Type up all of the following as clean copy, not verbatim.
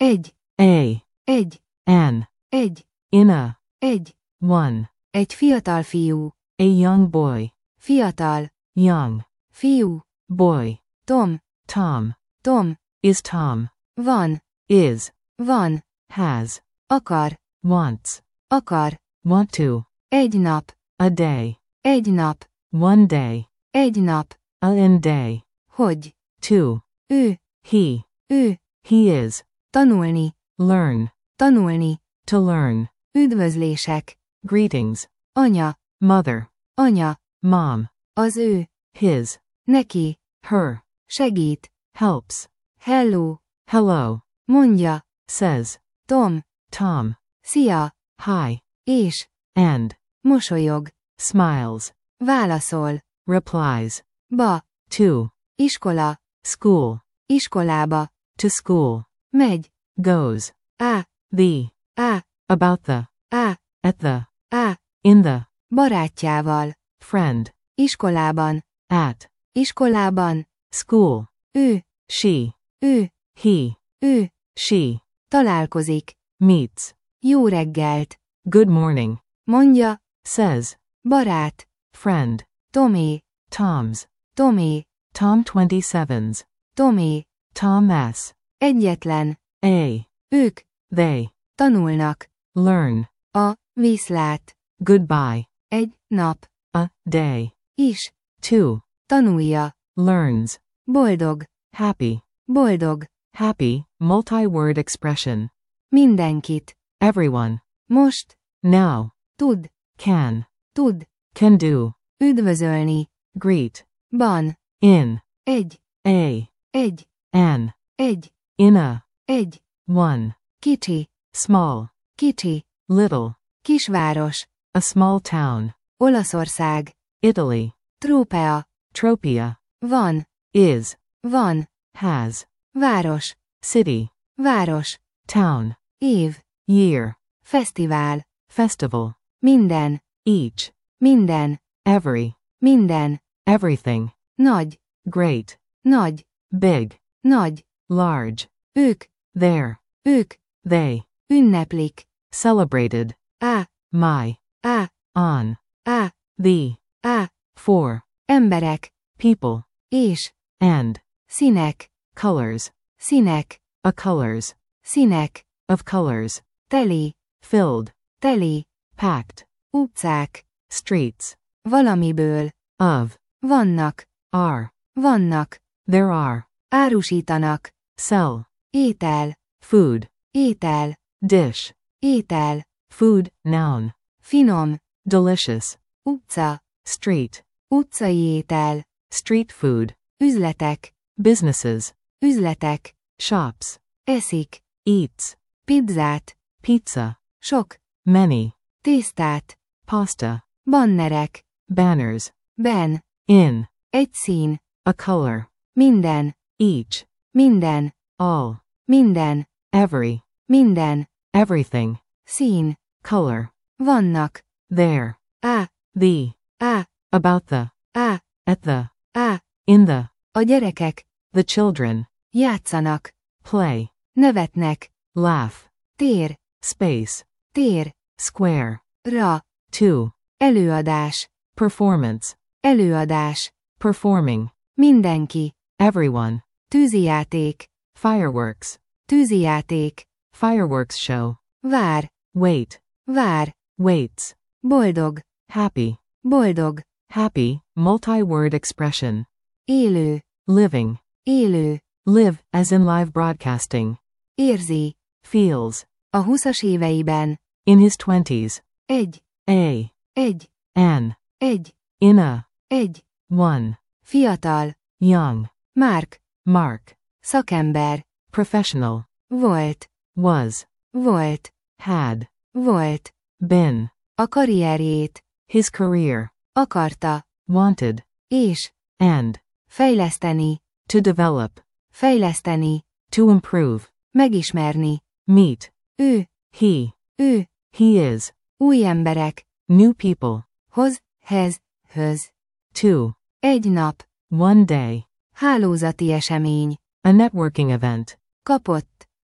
Egy. A. Egy. An. Egy. In a. Egy. One. Egy fiatal fiú. A young boy. Fiatal. Young. Fiú. Boy. Tom. Tom. Tom. Is Tom. Van. Is. Van. Has. Akar. Wants. Akar. Want to. Egy nap. A day. Egy nap. One day. Egy nap. An day. Hogy. Two. Ő. He. Ő. He is. Tanulni. Learn. Tanulni. To learn. Üdvözlések. Greetings. Anya. Mother. Anya. Mom. Az ő. His. Neki. Her. Segít. Helps. Hello. Hello. Mondja. Says. Tom. Tom. Szia. Hi. És. And. Mosolyog. Smiles. Válaszol. Replies. Ba. To. Iskola. School. Iskolába. To school. Megy. Goes. Á. The. Á. About the. Á. At the. Á. In the. Barátjával. Friend. Iskolában. At. Iskolában. School. Ő. She. Ő. He. Ő. She. Találkozik. Meets. Jó reggelt. Good morning. Mondja. Says. Barát. Friend. Tomé. Tom's. Tomé. Tom 27's. Tomé. Tom S. Egyetlen. A. Ők. They. Tanulnak. Learn. A. Viszlát. Goodbye. Egy nap. A. Day. Is. Two. Tanulja. Learns. Boldog. Happy. Boldog. Happy. Multi-word expression. Mindenkit. Everyone. Most. Now. Tud. Can. Tud. Can do. Üdvözölni. Greet. Ban. In. Egy. A. Egy. An. Egy. In a. Egy. One. Kicsi. Small. Kicsi. Little. Kisváros. A small town. Olaszország. Italy. Trópea. Tropea. Van. Is. Van. Has. Város. City. Város. Town. Év. Year. Fesztivál. Festival. Minden. Each. Minden. Every. Minden. Everything. Nagy. Great. Nagy. Big. Nagy. Large. Ők. There. Ők. They. Ünneplik. Celebrated. Á. My. Á. On. Á. The. Á. For. Emberek. People. És. And. Színek. Colors. Színek. A colors. Színek. Of colors. Teli. Filled. Teli. Packed. Utcák. Streets. Valamiből. Of. Vannak. Are. Vannak. There are. Árusítanak. Sell. Étel. Food. Étel. Dish. Étel. Food. Noun. Finom. Delicious. Utca. Street. Utcai étel. Street food. Üzletek. Businesses. Üzletek. Shops. Eszik. Eats. Pizzát. Pizza. Sok. Many. Tésztát. Pasta. Bannerek. Banners. Ben. In. Egy szín. A color. Minden. Each. Minden. All. Minden. Every. Minden. Everything. Szín. Color. Vannak. There. Á. The. Á. About the. Á. At the. Á. In the. A gyerekek. The children. Játszanak. Play. Nevetnek. Laugh. Tér. Space. Tér. Square. Ra. To. Előadás. Performance. Előadás. Performing. Mindenki. Everyone. Tűzijáték. Fireworks. Tűzijáték. Fireworks show. Vár. Wait. Vár. Waits. Boldog. Happy. Boldog. Happy. Multi-word expression. Élő. Living. Élő. Live, as in live broadcasting. Érzi. Feels. A 20-as éveiben. In his 20s. Egy. A. Egy. An. Egy. In a. Egy. One. Fiatal. Young. Mark. Mark. Szakember. Professional. Volt. Was. Volt. Had. Volt. Been. A karrierjét. His career. Akarta. Wanted. És. And. Fejleszteni. To develop. Fejleszteni. To improve. Megismerni. Meet. Ő. He. Ő. He is. Új emberek. New people. Hoz. Hez. Höz. Two. Egy nap. One day. Hálózati esemény. A networking event. Kapott.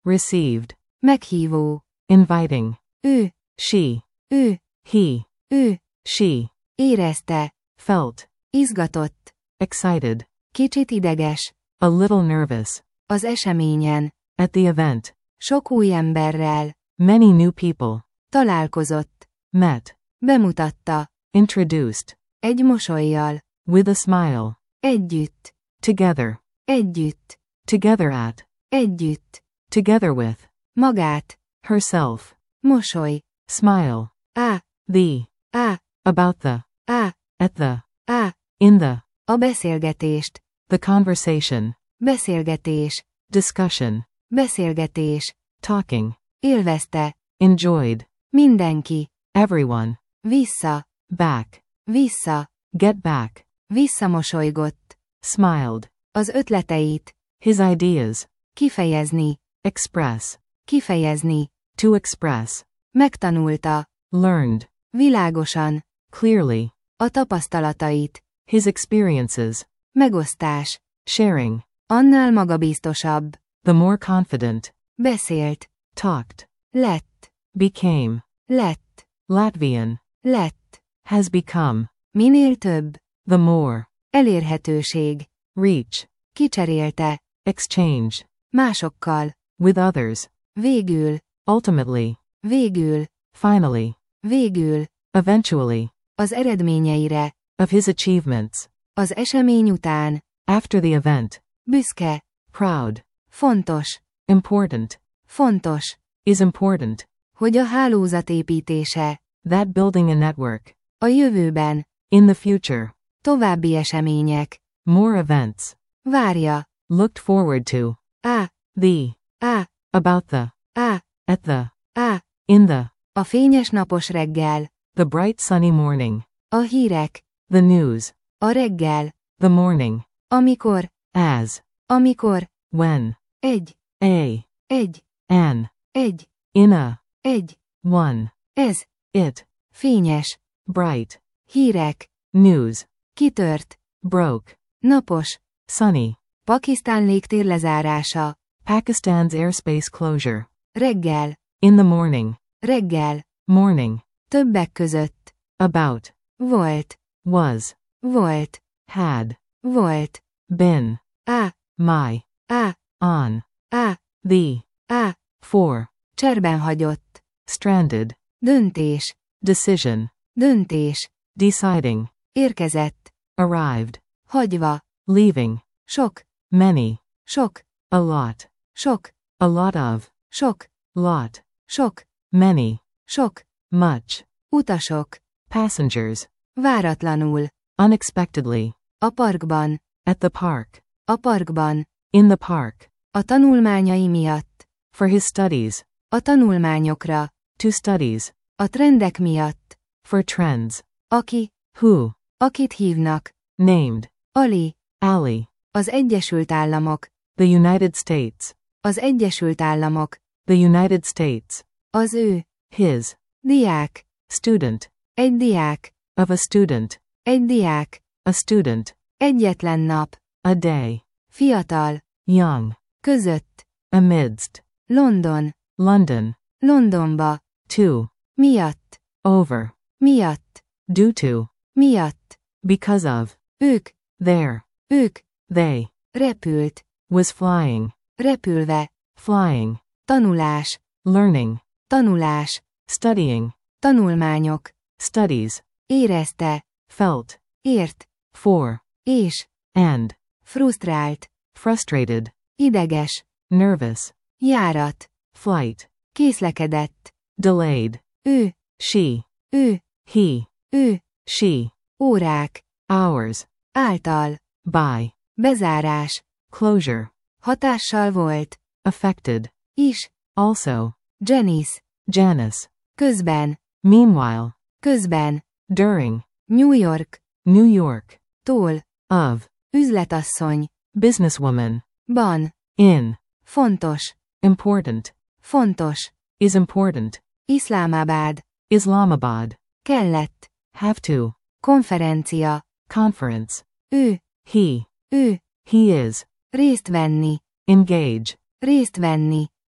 Received. Meghívó. Inviting. Ő. She. Ő. He. Ő. She. Érezte. Felt. Izgatott. Excited. Kicsit ideges. A little nervous. Az eseményen. At the event. Sok új emberrel. Many new people. Találkozott. Met. Bemutatta. Introduced. Egy mosollyal. With a smile. Együtt. Together. Együtt. Together at. Együtt. Together with. Magát. Herself. Mosoly. Smile. Á. The. Á. About the. Á. At the. Á. In the. A beszélgetést. The conversation. Beszélgetés. Discussion. Beszélgetés. Talking. Élvezte. Enjoyed. Mindenki. Everyone. Vissza. Back. Vissza. Get back. Visszamosolygott. Smiled. Az ötleteit. His ideas. Kifejezni. Express. Kifejezni. To express. Megtanulta. Learned. Világosan. Clearly. A tapasztalatait. His experiences. Megosztás. Sharing. Annál magabiztosabb. The more confident. Beszélt. Talked. Lett. Became. Lett. Latvian. Lett. Has become. Minél több. The more. Elérhetőség. Reach. Kicserélte. Exchange. Másokkal. With others. Végül. Ultimately. Végül. Finally. Végül. Eventually. Az eredményeire. Of his achievements. Az esemény után. After the event. Büszke. Proud. Fontos. Important. Fontos. Is important. Hogy a hálózat építése. That building a network. A jövőben. In the future. További események. More events. Várja. Looked forward to. Á. The. Á. About the. Á. At the. Á. In the. A fényes napos reggel. The bright sunny morning. A hírek. The news. A reggel. The morning. Amikor. As. Amikor. When. Egy. A. Egy. An. Egy. In a. Egy. One. Ez. It. Fényes. Bright. Hírek. News. Kitört. Broke. Napos. Sunny. Pakisztán légtér lezárása. Pakistan's airspace closure. Reggel. In the morning. Reggel. Morning. Többek között. About. Volt. Was. Volt. Had. Volt. Been. Á. My. Á. On. Á. The. Á. For. Cserben hagyott. Stranded. Döntés. Decision. Döntés. Deciding. Érkezett. Arrived. Hagyva. Leaving. Sok. Many. Sok. A lot. Sok. A lot of. Sok. Lot. Sok. Many. Sok. Much. Utasok. Passengers. Váratlanul. Unexpectedly. A parkban. At the park. A parkban. In the park. A tanulmányai miatt. For his studies. A tanulmányokra. To studies. A trendek miatt. For trends. Aki. Who. Akit hívnak. Named. Ali. Ali. Az Egyesült Államok. The United States. Az Egyesült Államok. The United States. Az ő. His. Diák. Student. Egy diák. Of a student. Egy diák. A student. Egyetlen nap. A day. Fiatal. Young. Között. Amidst. London. London. Londonba. To. Miatt. Over. Miatt. Due to. Miatt. Because of. Ők. There. Ők. They. Repült. Was flying. Repülve. Flying. Tanulás. Learning. Tanulás. Studying. Tanulmányok. Studies. Érezte. Felt. Ért. For. És. And. Frusztrált. Frustrated. Ideges. Nervous. Járat. Flight. Késlekedett. Delayed. Ő. She. Ő. He. Ő. She. Órák. Hours. Által. By. Bezárás. Closure. Hatással volt. Affected. Is. Also. Janice. Janice. Közben. Meanwhile. Közben. During. New York. New York. Tól. Of. Üzletasszony. Businesswoman. Ban. In. Fontos. Important. Fontos. Is important. Iszlámábád. Islamabad. Kellett. Have to. Konferencia. Conference. Ő. He. Ő. He is. Részt venni. Engage. Részt venni.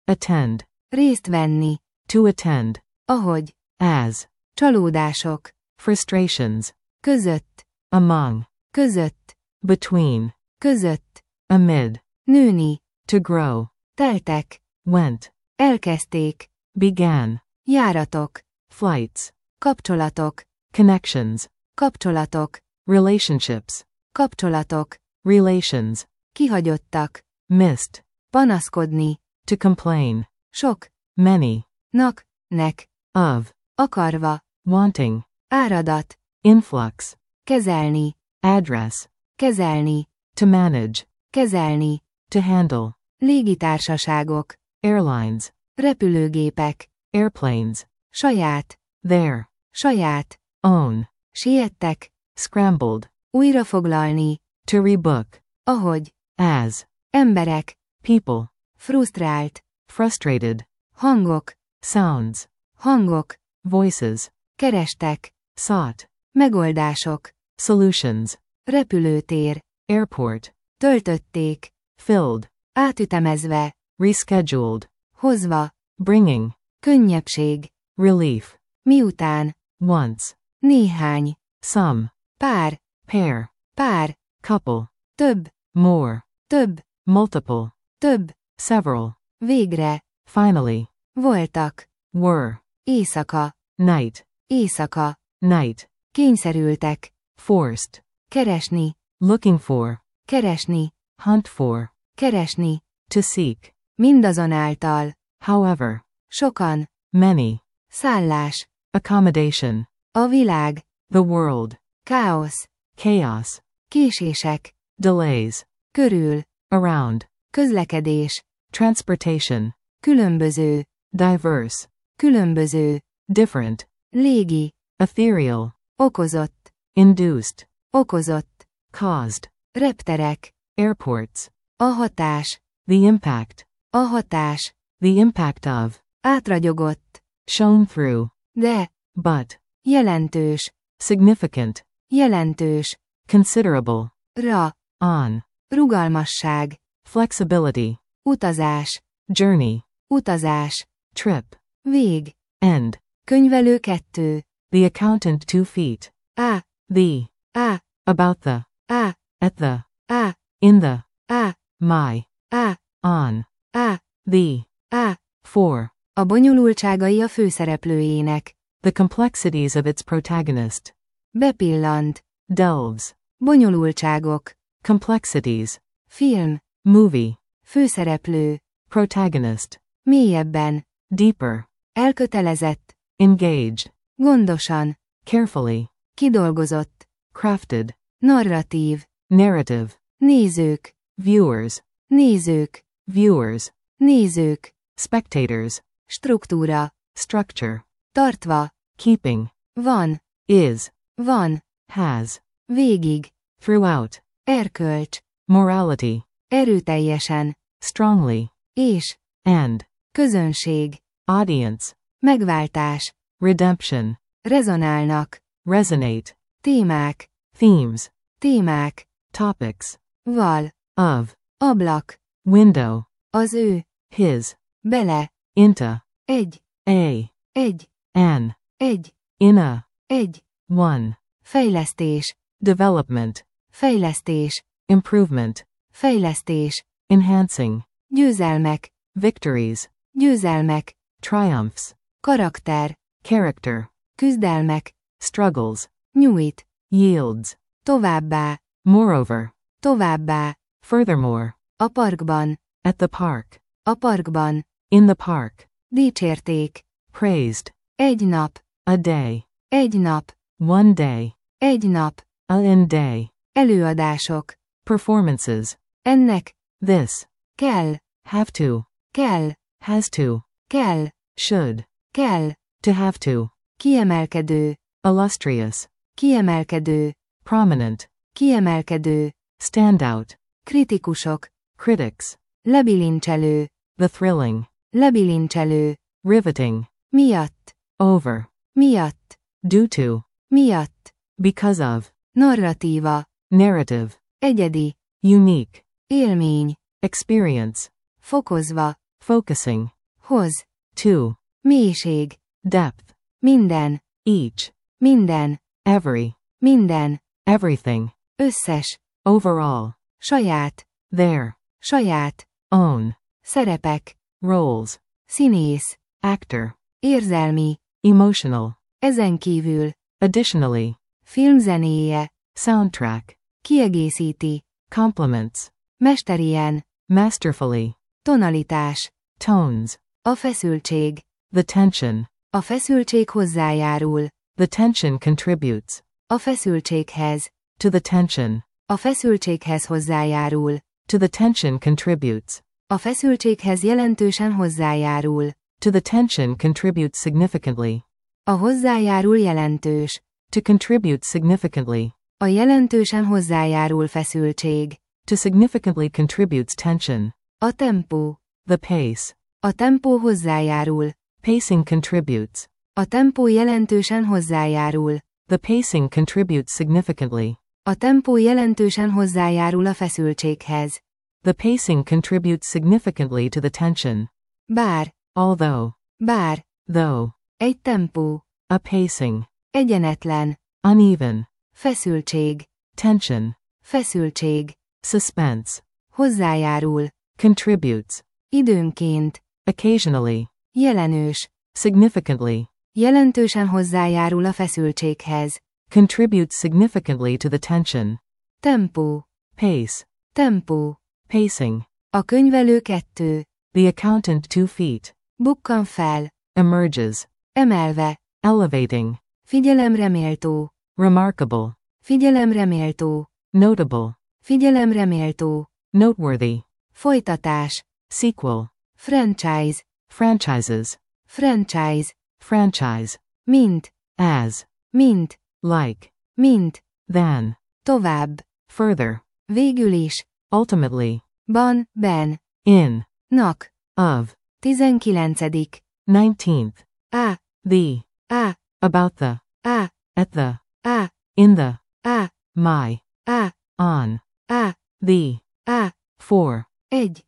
Attend. Részt venni. To attend. Ahogy. As. Csalódások. Frustrations. Között. Among. Között. Between. Között. Amid. Nőni. To grow. Teltek. Went. Elkezdték. Began. Járatok. Flights. Kapcsolatok. Connections. Kapcsolatok. Relationships. Kapcsolatok. Relations. Kihagyottak. Missed. Panaszkodni. To complain. Sok. Many. Nak. Nek. Of. Akarva. Wanting. Áradat. Influx. Kezelni. Address. Kezelni. To manage. Kezelni. To handle. Légitársaságok. Airlines. Repülőgépek. Airplanes. Saját. Their. Saját. Own. Siettek. Scrambled. Újrafoglalni. To rebook. Ahogy. As. Emberek. People. Frusztrált. Frustrated. Hangok. Sounds. Hangok. Voices. Kerestek. Sought. Megoldások. Solutions. Repülőtér. Airport. Töltötték. Filled. Átütemezve. Rescheduled. Hozva. Bringing. Könnyebbség. Relief. Miután. Once. Néhány. Some. Pár. Pair. Pár. Couple. Több. More. Több. Multiple. Több. Several. Végre. Finally. Voltak. Were. Éjszaka. Night. Éjszaka. Night. Kényszerültek. Forced. Keresni. Looking for. Keresni. Hunt for. Keresni. To seek. Mindazonáltal. However. Sokan. Many. Szállás. Accommodation. A világ. The world. Káosz. Chaos. Késések. Delays. Körül. Around. Közlekedés. Transportation. Különböző. Diverse. Különböző. Different. Légi. Ethereal. Okozott. Induced. Okozott. Caused. Repterek. Airports. A hatás. The impact. A hatás. The impact of. Átragyogott. Shown through. De. But. Jelentős. Significant. Jelentős. Considerable. Ra. On. Rugalmasság. Flexibility. Utazás. Journey. Utazás. Trip. Vég. End. Könyvelő 2. The accountant 2 feet. A. The. A. About the. A. At the. A. In the. A. My. A. On. A. The. A. For. A bonyolultságai a főszereplőjének. The complexities of its protagonist. Bepillant. Delves. Bonyolultságok. Complexities. Film. Movie. Főszereplő. Protagonist. Mélyebben. Deeper. Elkötelezett. Engaged. Gondosan. Carefully. Kidolgozott. Crafted. Narratív. Narrative. Nézők. Viewers. Nézők. Viewers. Nézők. Spectators. Struktúra. Structure. Tartva. Keeping. Van. Is. Van. Has. Végig. Throughout. Erkölcs. Morality. Erőteljesen. Strongly. És. And. Közönség. Audience. Megváltás. Redemption. Rezonálnak. Resonate. Témák. Themes. Témák. Topics. Val. Of. Ablak. Window. Az ő. His. Bele. Into. Egy. A. Egy. An. Egy. In a. Egy. One. Fejlesztés. Development. Fejlesztés. Improvement. Fejlesztés. Enhancing. Győzelmek. Victories. Győzelmek. Triumphs. Karakter. Character. Küzdelmek. Struggles. Nyújt. Yields. Továbbá. Moreover. Továbbá. Furthermore. A parkban. At the park. A parkban. In the park. Dicsérték. Praised. Egy nap. A day. Egy nap. One day. Egy nap. An day. Előadások. Performances. Ennek. This. Kell. Have to. Kell. Has to. Kell. Should. Kell. To have to. Kiemelkedő. Illustrious. Kiemelkedő. Prominent. Kiemelkedő. Stand out. Kritikusok. Critics. Lebilincselő. The thrilling. Lebilincselő. Riveting. Miatt. Over. Miatt. Due to. Miatt. Because of. Narratíva. Narrative. Egyedi. Unique. Élmény. Experience. Fokozva. Focusing. hoz, to, mélység, depth, minden, each, minden, every, minden, everything, összes, overall, saját, their, saját, own, szerepek, roles, színész, actor, érzelmi, emotional, ezen kívül, additionally, filmzenéje, soundtrack, kiegészíti, compliments, mesterien, masterfully, tonalitás, tones, a feszültség, the tension, a feszültség hozzájárul, the tension contributes, a feszültséghez, to the tension, a feszültséghez hozzájárul, to the tension contributes, a feszültséghez jelentősen hozzájárul, to the tension contributes significantly, a hozzájárul jelentős, to contribute significantly, a jelentősen hozzájárul feszültség, to significantly contributes tension, a tempó, the pace, a tempó hozzájárul, pacing contributes, a tempó jelentősen hozzájárul, the pacing contributes significantly, a tempó jelentősen hozzájárul a feszültséghez, the pacing contributes significantly to the tension, bár, bár, though, egy tempó, a pacing, egyenetlen, uneven, feszültség, tension, feszültség, suspense, hozzájárul, contributes, időnként, occasionally, jelenős, significantly, jelentősen hozzájárul a feszültséghez, contributes significantly to the tension, tempó, pace, tempó, pacing, a könyvelő 2, the accountant 2 feet, bukkan fel, emerges, emelve, elevating, figyelemre méltó, remarkable, figyelemre méltó, notable, figyelemre méltó, noteworthy, folytatás, sequel, franchise, franchises, franchise, franchise, mint, as, like, than, tovább, further, végül is, ultimately, ben, in, nak, of, 19. 19th, A, the, A, about the, A, at the, A, in the, A, my, A, on, A, the, A, for, egy,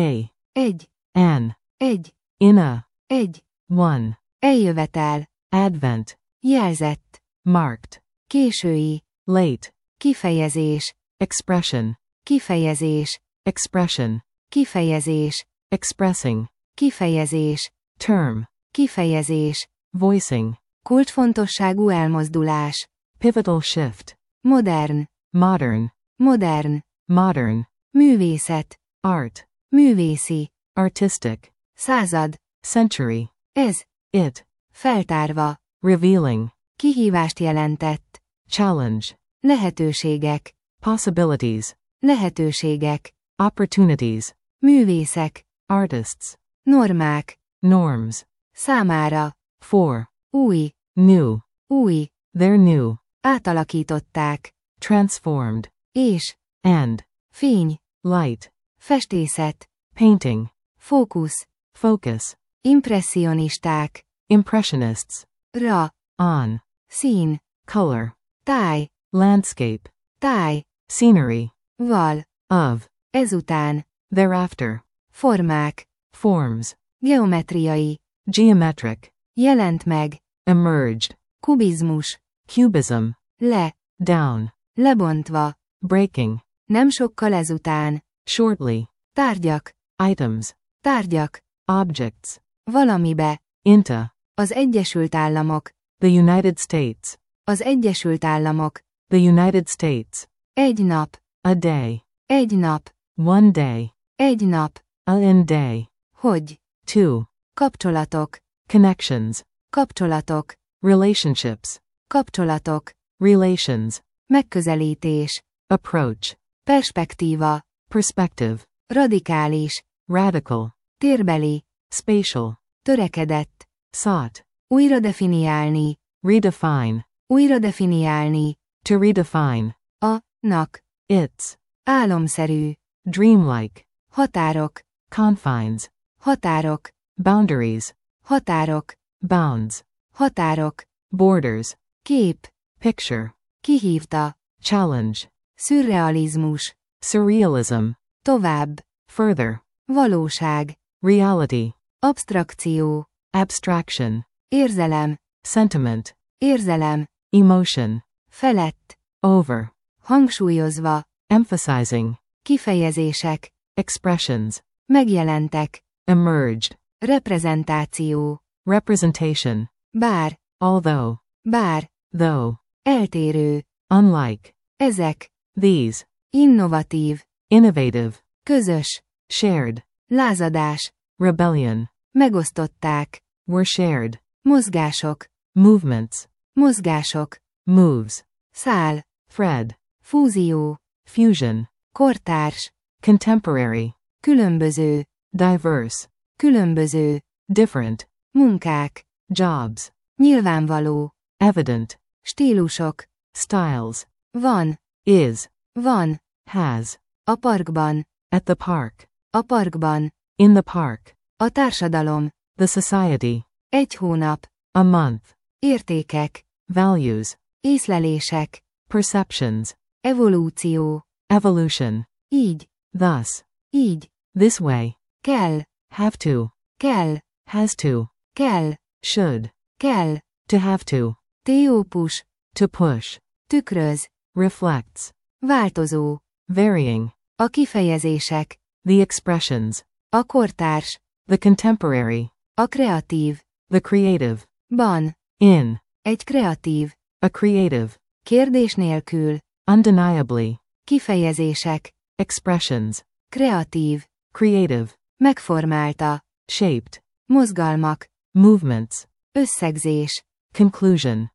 an, egy, in a, egy, one, eljövetel, advent, jelzett, marked, késői, late, kifejezés, expression, kifejezés, expression, kifejezés, expressing, kifejezés, term, kifejezés, voicing, kulcsfontosságú elmozdulás, pivotal shift, modern, modern, modern, modern, művészet, art, művészi, artistic, század, century, ez, it, feltárva, revealing, kihívást jelentett, challenge, lehetőségek, possibilities, lehetőségek, opportunities, művészek, artists, normák, norms, számára, for, új, new, they're new, átalakították, transformed, és, and, fény, light, festészet, painting, fókusz, focus, impresszionisták, impressionists, ra, on, szín, color, táj, landscape, táj, scenery, val, of, ezután, thereafter, formák, forms, geometriai, geometric, jelent meg, emerged, kubizmus, cubism, le, down, lebontva, breaking, nem sokkal ezután, shortly, tárgyak, objects, valamibe, into, az Egyesült Államok, the United States, az Egyesült Államok, the United States, egy nap, a day, egy nap, one day, egy nap, an day, hogy, two, kapcsolatok, connections, kapcsolatok, relationships, kapcsolatok, relations, megközelítés, approach, perspektíva, perspective, radikális, radical, térbeli, spatial, törekedett, sought, újra definiálni, to redefine, nak, its, álomszerű, dreamlike, határok, confines, határok, boundaries, határok, bounds, határok, borders, kép, picture, kihívta, challenge, szürrealizmus, surrealism, tovább, further, valóság, reality, Abstrakció. abstraction, Érzelem. sentiment, Érzelem. emotion, Felett. over, Hangsúlyozva. emphasizing, Kifejezések. expressions, Megjelentek. emerged, Reprezentáció. representation, Bár. although, Bár. though, Eltérő. unlike, Ezek. these, Innovatív. innovative, Közös. shared, Lázadás. rebellion, Megosztották. were shared, Mozgások. movements, Mozgások. moves, Szál. thread, Fúzió. fusion, Kortárs. contemporary, Különböző. diverse, Különböző. different, Munkák. jobs, Nyilvánvaló. evident, Stílusok. styles, Van. is, Van. has, A parkban. at the park, A parkban. in the park, A társadalom. the society, 1 hónap. a month, Értékek. values, Észlelések. perceptions, Evolúció. evolution, Így. thus, Így. this way, Kell. have to, Kell. has to, Kell. should, Kell. to have to, Teópus. to push, Tükröz. reflects, Változó. varying, A kifejezések. the expressions, A kortárs. the contemporary, A kreatív. the creative, Ban. in, Egy kreatív. a creative, Kérdés nélkül. undeniably, Kifejezések. expressions, Kreatív. creative, Megformálta. shaped, Mozgalmak. movements, Összegzés. conclusion,